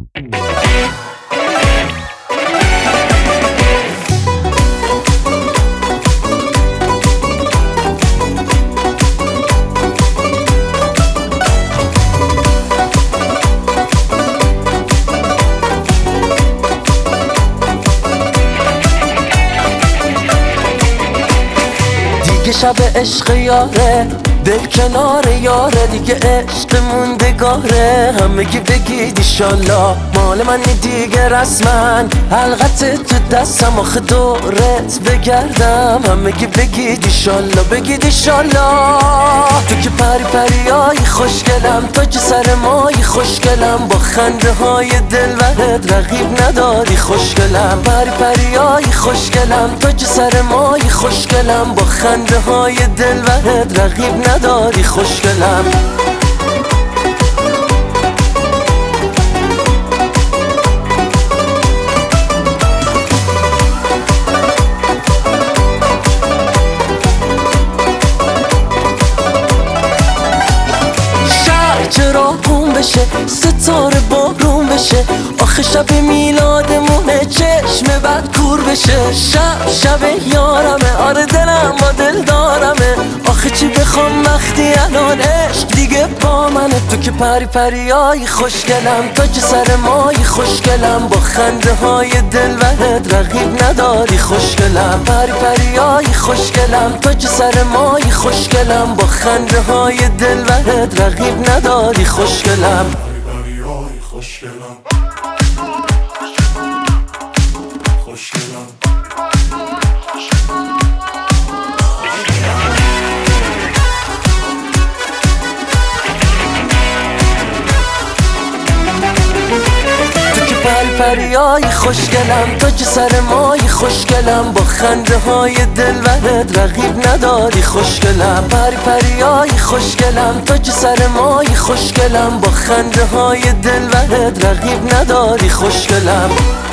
شب عشق یاره دل کنار یاره دیگه عشق موندگاره همگی بگید ایشالله مال منی دیگه رسمن حلقت تو دستم آخه دورت بگردم همگی بگید ایشالله بگید ایشالله تو که پری پریایی خوشگلم تاج سر مایی خوشگلم با خنده های دلبرت رقیب نداری خوشگلم پری پریایی خوشگلم تاج سر مایی خوشگلم با خنده های دلبرت رقیب نداری خوشگلم شهر چرا بوم بشه ستاره بارون بشه آخه شب میلادمونه چشم بد کور بشه شب یارمه آره دلم با دل دارمه آخه چی بخوام وقتی الان عشق دیگه با منه تو که پری پریایی خوشگلم تاج سر مایی خوشگلم با خنده های دلبرت رقیب نداری خوشگلم پری پریایی خوشگلم تاج سر مایی خوشگلم با خنده های دلبرت رقیب نداری خوشگلم خوشگلم خوشگلم تو که پری پریایی خوشگلم تاج سر مایی خوشگلم با خنده های دلبرت رقیب نداری خوشگلم پری پریایی خوشگلم تاج سر مایی خوشگلم با خنده های دلبرت رقیب نداری خوشگلم